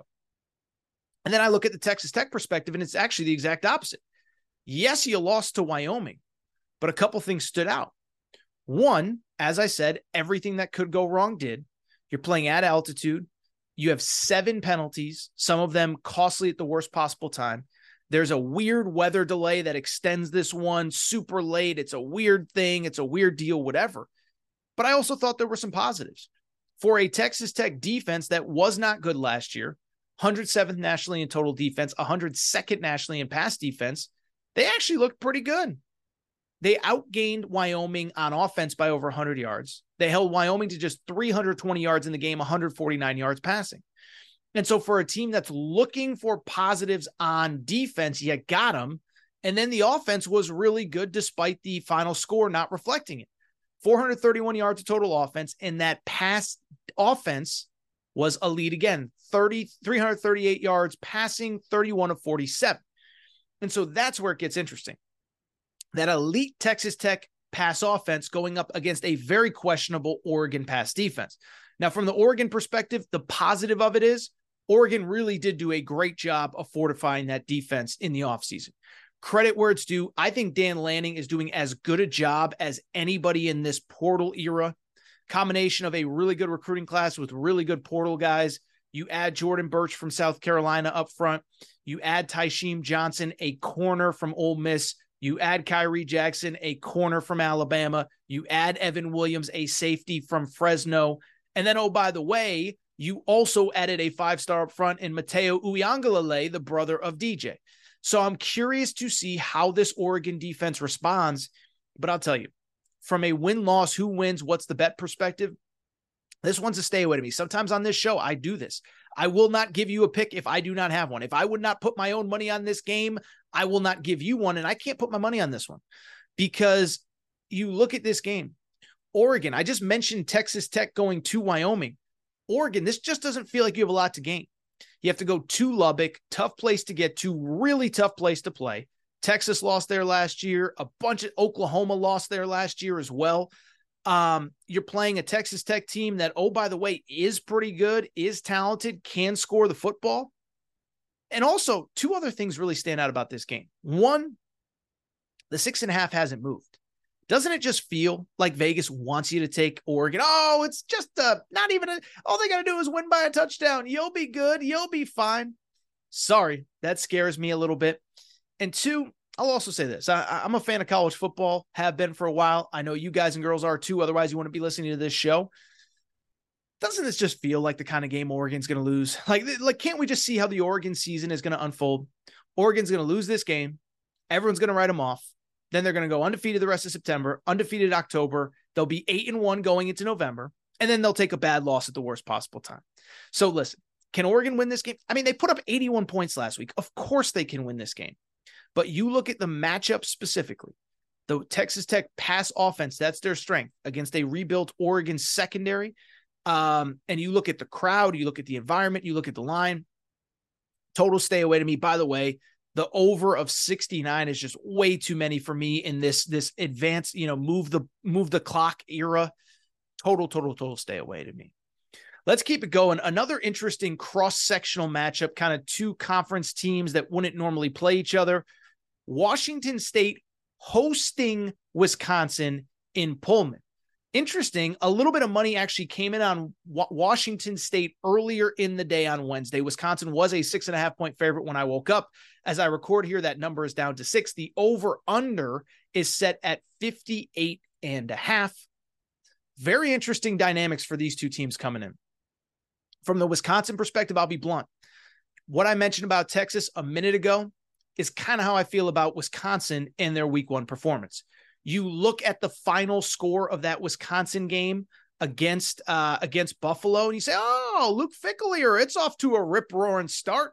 And then I look at the Texas Tech perspective, and it's actually the exact opposite. Yes, you lost to Wyoming, but a couple things stood out. One, as I said, everything that could go wrong did. You're playing at altitude. You have 7 penalties, some of them costly at the worst possible time. There's a weird weather delay that extends this one super late. It's a weird thing. It's a weird deal, whatever. But I also thought there were some positives. For a Texas Tech defense that was not good last year, 107th nationally in total defense, 102nd nationally in pass defense, they actually looked pretty good. They outgained Wyoming on offense by over 100 yards. They held Wyoming to just 320 yards in the game, 149 yards passing. And so for a team that's looking for positives on defense, you got them. And then the offense was really good despite the final score not reflecting it. 431 yards of total offense, and that pass offense was a lead again. 338 yards passing, 31 of 47. And so that's where it gets interesting. That elite Texas Tech pass offense going up against a very questionable Oregon pass defense. Now, from the Oregon perspective, the positive of it is Oregon really did do a great job of fortifying that defense in the offseason. Credit where it's due. I think Dan Lanning is doing as good a job as anybody in this portal era. Combination of a really good recruiting class with really good portal guys. You add Jordan Birch from South Carolina up front. You add Tysheem Johnson, a corner from Ole Miss. You add Kyrie Jackson, a corner from Alabama. You add Evan Williams, a safety from Fresno. And then, oh, by the way, you also added a 5-star up front in Mateo Uiagalelei, the brother of DJ. So I'm curious to see how this Oregon defense responds. But I'll tell you, from a win-loss, who wins, what's the bet perspective, this one's a stay away to me. Sometimes on this show, I do this. I will not give you a pick if I do not have one. If I would not put my own money on this game, I will not give you one. And I can't put my money on this one because you look at this game. Oregon, I just mentioned Texas Tech going to Wyoming. Oregon, this just doesn't feel like you have a lot to gain. You have to go to Lubbock, tough place to get to, really tough place to play. Texas lost there last year. A bunch of Oklahoma lost there last year as well. You're playing a Texas Tech team that, oh, by the way, is pretty good, is talented, can score the football. And also, 2 other things really stand out about this game. One, the 6.5 hasn't moved. Doesn't it just feel like Vegas wants you to take Oregon? Oh, it's just not even all they got to do is win by a touchdown. You'll be good. You'll be fine. Sorry, that scares me a little bit. And 2, I'll also say this. I'm a fan of college football, have been for a while. I know you guys and girls are too. Otherwise, you wouldn't be listening to this show. Doesn't this just feel like the kind of game Oregon's going to lose? Like, can't we just see how the Oregon season is going to unfold? Oregon's going to lose this game. Everyone's going to write them off. Then they're going to go undefeated the rest of September, undefeated October. They'll be 8-1 going into November, and then they'll take a bad loss at the worst possible time. So listen, can Oregon win this game? I mean, they put up 81 points last week. Of course they can win this game. But you look at the matchup specifically, the Texas Tech pass offense, that's their strength against a rebuilt Oregon secondary. And you look at the crowd, you look at the environment, you look at the line. Total stay away to me. By the way, the over of 69 is just way too many for me in this advanced, move the clock era. Total stay away to me. Let's keep it going. Another interesting cross-sectional matchup, kind of 2 conference teams that wouldn't normally play each other. Washington State hosting Wisconsin in Pullman. Interesting, a little bit of money actually came in on Washington State earlier in the day on Wednesday. Wisconsin was a 6.5-point favorite when I woke up. As I record here, that number is down to 6. The over-under is set at 58.5. Very interesting dynamics for these two teams coming in. From the Wisconsin perspective, I'll be blunt. What I mentioned about Texas a minute ago is kind of how I feel about Wisconsin and their week 1 performance. You look at the final score of that Wisconsin game against Buffalo, and you say, oh, Luke Ficklier, it's off to a rip-roaring start.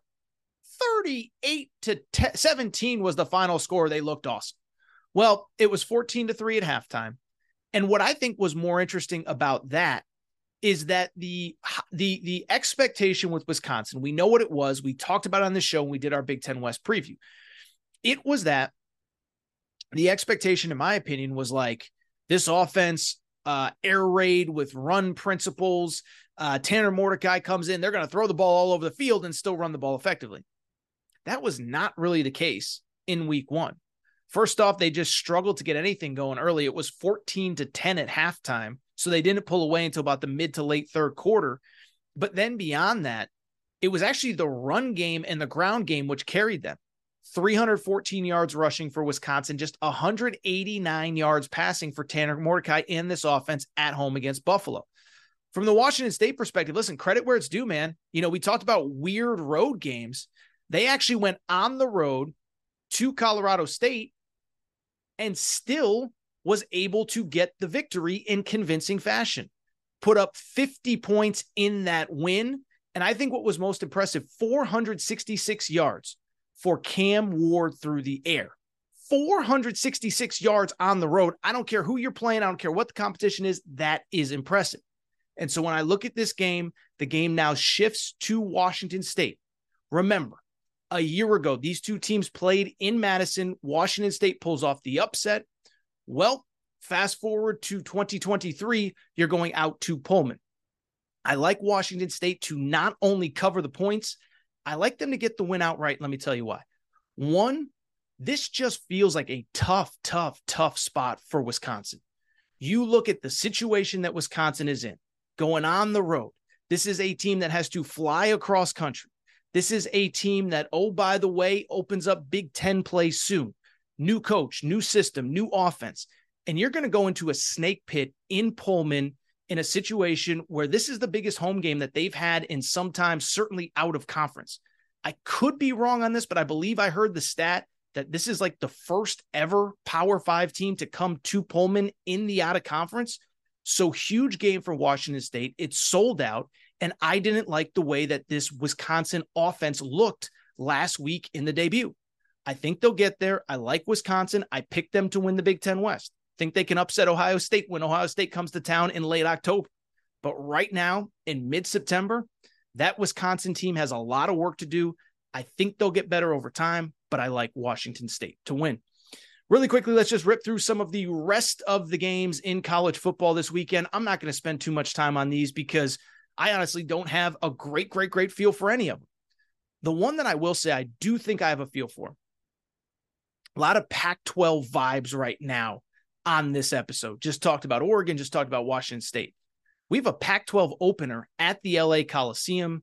38-17 was the final score. They looked awesome. Well, it was 14-3 at halftime. And what I think was more interesting about that is that the expectation with Wisconsin, we know what it was. We talked about it on the show when we did our Big Ten West preview. It was that the expectation, in my opinion, was like this offense, air raid with run principles. Tanner Mordecai comes in. They're going to throw the ball all over the field and still run the ball effectively. That was not really the case in week 1. First off, they just struggled to get anything going early. It was 14-10 at halftime. So they didn't pull away until about the mid to late third quarter. But then beyond that, it was actually the run game and the ground game which carried them. 314 yards rushing for Wisconsin, just 189 yards passing for Tanner Mordecai in this offense at home against Buffalo. From the Washington State perspective, listen, credit where it's due, man. You know, we talked about weird road games. They actually went on the road to Colorado State and still was able to get the victory in convincing fashion. Put up 50 points in that win. And I think what was most impressive, 466 yards for Cam Ward through the air. 466 yards on the road. I don't care who you're playing. I don't care what the competition is. That is impressive. And so when I look at this game, the game now shifts to Washington State. Remember, a year ago, these two teams played in Madison. Washington State pulls off the upset. Well, fast forward to 2023, you're going out to Pullman. I like Washington State to not only cover the points, I like them to get the win outright. Let me tell you why. One, this just feels like a tough spot for Wisconsin. You look at the situation that Wisconsin is in, going on the road. This is a team that has to fly across country. This is a team that, oh, by the way, opens up Big Ten play soon. New coach, new system, new offense. And you're going to go into a snake pit in Pullman in a situation where this is the biggest home game that they've had in some time, certainly out of conference. I could be wrong on this, but I believe I heard the stat that this is like the first ever Power 5 team to come to Pullman in the out of conference. So huge game for Washington State. It's sold out. And I didn't like the way that this Wisconsin offense looked last week in the debut. I think they'll get there. I like Wisconsin. I picked them to win the Big Ten West. Think they can upset Ohio State when Ohio State comes to town in late October. But right now, in mid-September, that Wisconsin team has a lot of work to do. I think they'll get better over time, but I like Washington State to win. Really quickly, let's just rip through some of the rest of the games in college football this weekend. I'm not going to spend too much time on these because I honestly don't have a great feel for any of them. The one that I will say I do think I have a feel for, a lot of Pac-12 vibes right now on this episode. Just talked about Oregon, just talked about Washington State. We have a Pac-12 opener at the LA Coliseum.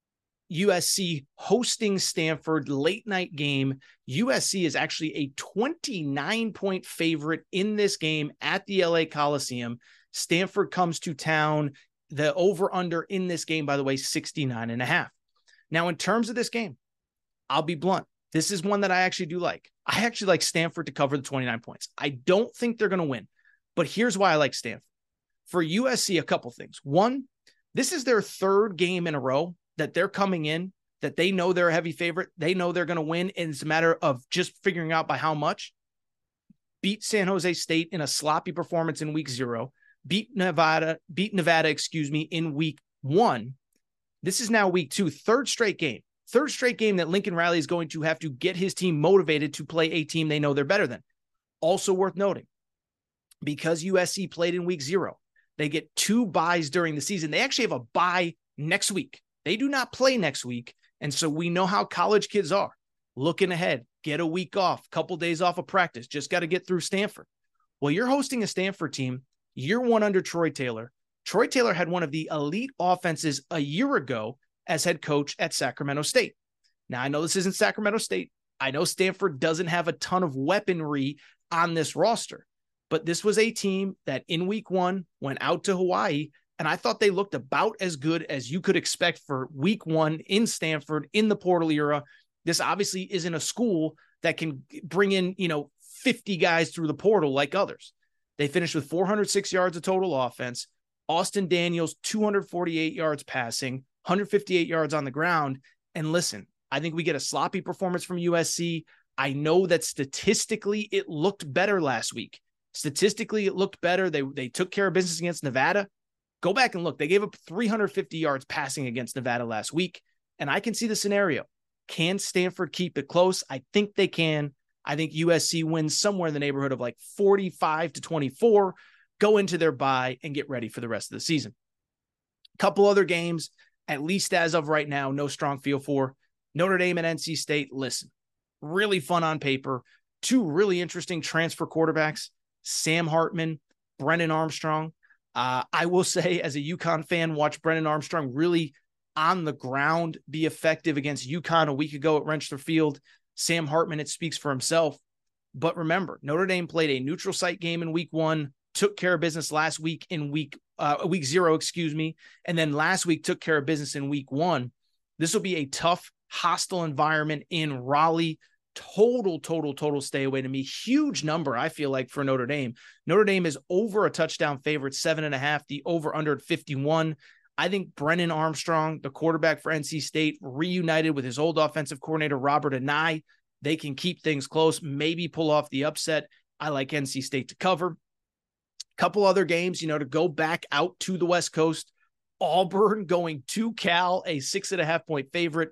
USC hosting Stanford, late night game. USC is actually a 29-point favorite in this game at the LA Coliseum. Stanford comes to town. The over-under in this game, by the way, 69.5. Now, in terms of this game, I'll be blunt. This is one that I actually do like. I actually like Stanford to cover the 29 points. I don't think they're going to win, but here's why I like Stanford. For USC, a couple things. One, this is their third game in a row that they're coming in, that they know they're a heavy favorite. They know they're going to win, and it's a matter of just figuring out by how much. Beat San Jose State in a sloppy performance in week 0. Beat Nevada, in week 1. This is now week 2, third straight game that Lincoln Riley is going to have to get his team motivated to play a team they know they're better than. Also worth noting, because USC played in week 0, they get 2 byes during the season. They actually have a bye next week. They do not play next week. And so we know how college kids are. Looking ahead, get a week off, couple days off of practice, just got to get through Stanford. Well, you're hosting a Stanford team, year 1 under Troy Taylor. Troy Taylor had one of the elite offenses a year ago as head coach at Sacramento State. Now, I know this isn't Sacramento State, I know Stanford doesn't have a ton of weaponry on this roster, but this was a team that in week 1 went out to Hawaii, and I thought they looked about as good as you could expect for week 1 in Stanford in the portal era. This obviously isn't a school that can bring in, 50 guys through the portal like others. They finished with 406 yards of total offense. Austin Daniels, 248 yards passing, 158 yards on the ground. And listen, I think we get a sloppy performance from USC. I know that statistically it looked better last week. Statistically, it looked better. They took care of business against Nevada. Go back and look. They gave up 350 yards passing against Nevada last week. And I can see the scenario. Can Stanford keep it close? I think they can. I think USC wins somewhere in the neighborhood of like 45-24, go into their bye and get ready for the rest of the season. A couple other games, at least as of right now, no strong feel for. Notre Dame and NC State, listen, really fun on paper. 2 really interesting transfer quarterbacks, Sam Hartman, Brennan Armstrong. I will say, as a UConn fan, watch Brennan Armstrong really on the ground be effective against UConn a week ago at Rensselaer Field. Sam Hartman, it speaks for himself. But remember, Notre Dame played a neutral site game in week 1, took care of business last week in week 0, and then last week took care of business in week 1. This will be a tough, hostile environment in Raleigh. Total stay away to me. Huge number, I feel like, for Notre Dame. Notre Dame is over a touchdown favorite, 7.5, the over-under at 51. I think Brennan Armstrong, the quarterback for NC State, reunited with his old offensive coordinator, Robert Anae. They can keep things close, maybe pull off the upset. I like NC State to cover. Couple other games, to go back out to the West Coast. Auburn going to Cal, a 6.5-point favorite.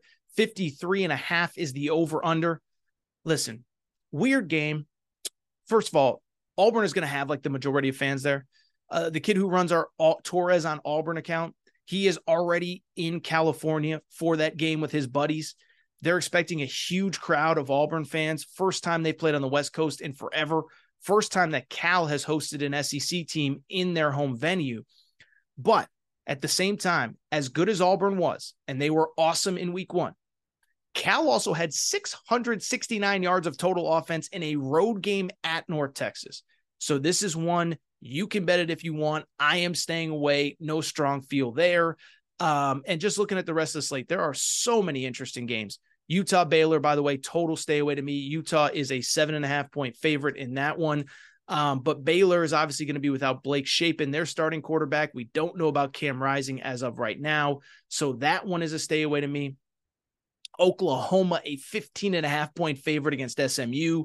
53.5 is the over-under. Listen, weird game. First of all, Auburn is going to have like the majority of fans there. The kid who runs our Torres on Auburn account, he is already in California for that game with his buddies. They're expecting a huge crowd of Auburn fans. First time they played on the West Coast in forever. First time that Cal has hosted an SEC team in their home venue. But at the same time, as good as Auburn was, and they were awesome in week 1, Cal also had 669 yards of total offense in a road game at North Texas. So this is one you can bet it if you want. I am staying away. No strong feel there. And just looking at the rest of the slate, there are so many interesting games. Utah Baylor, by the way, total stay away to me. Utah is a 7.5-point favorite in that one. But Baylor is obviously going to be without Blake Shapen, their starting quarterback. We don't know about Cam Rising as of right now. So that one is a stay away to me. Oklahoma, a 15.5-point favorite against SMU.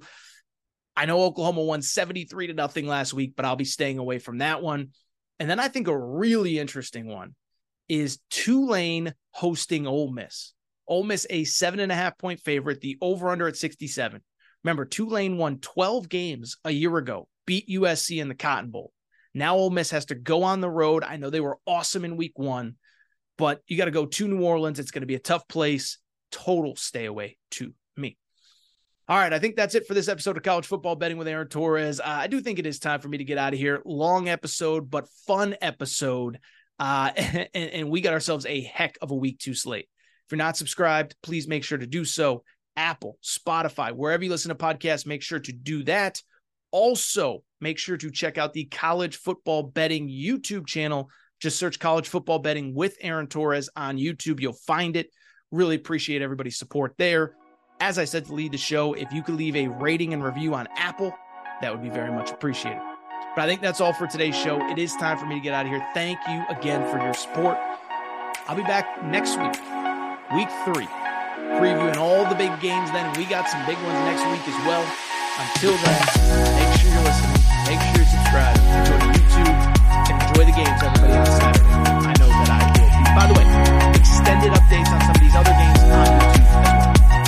I know Oklahoma won 73-0 last week, but I'll be staying away from that one. And then I think a really interesting one is Tulane hosting Ole Miss. Ole Miss, a 7.5-point favorite, the over-under at 67. Remember, Tulane won 12 games a year ago, beat USC in the Cotton Bowl. Now Ole Miss has to go on the road. I know they were awesome in week 1, but you got to go to New Orleans. It's going to be a tough place. Total stay away to me. All right, I think that's it for this episode of College Football Betting with Aaron Torres. I do think it is time for me to get out of here. Long episode, but fun episode. And we got ourselves a heck of a week 2 slate. If you're not subscribed, please make sure to do so. Apple, Spotify, wherever you listen to podcasts, make sure to do that. Also, make sure to check out the College Football Betting YouTube channel. Just search College Football Betting with Aaron Torres on YouTube. You'll find it. Really appreciate everybody's support there. As I said to lead the show, if you could leave a rating and review on Apple, that would be very much appreciated. But I think that's all for today's show. It is time for me to get out of here. Thank you again for your support. I'll be back next week, week 3, previewing all the big games then. We got some big ones next week as well. Until then, make sure you're listening. Make sure you're subscribed. Enjoy YouTube and enjoy the games, everybody, on Saturday. I know that I will be. By the way, extended updates on some of these other games on YouTube as well.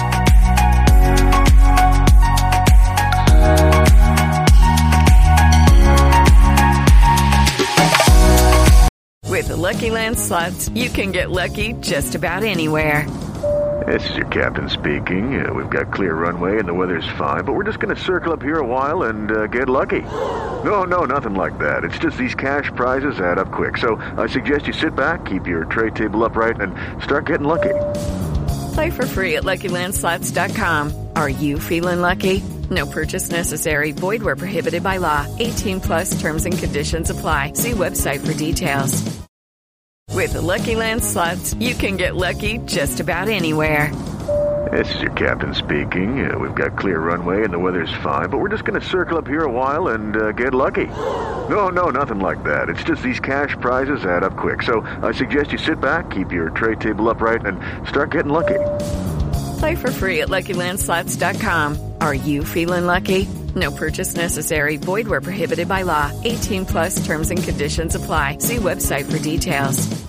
With the Lucky Land Slots, you can get lucky just about anywhere. This is your captain speaking. We've got clear runway and the weather's fine, but we're just going to circle up here a while and get lucky. No, nothing like that. It's just these cash prizes add up quick. So I suggest you sit back, keep your tray table upright, and start getting lucky. Play for free at LuckyLandSlots.com. Are you feeling lucky? No purchase necessary. Void where prohibited by law. 18 plus terms and conditions apply. See website for details. With Lucky Land Slots, you can get lucky just about anywhere. This is your captain speaking. We've got clear runway and the weather's fine, but we're just going to circle up here a while and get lucky. No, nothing like that. It's just these cash prizes add up quick. So I suggest you sit back, keep your tray table upright, and start getting lucky. Play for free at LuckyLandSlots.com. Are you feeling lucky? No purchase necessary. Void where prohibited by law. 18 plus terms and conditions apply. See website for details.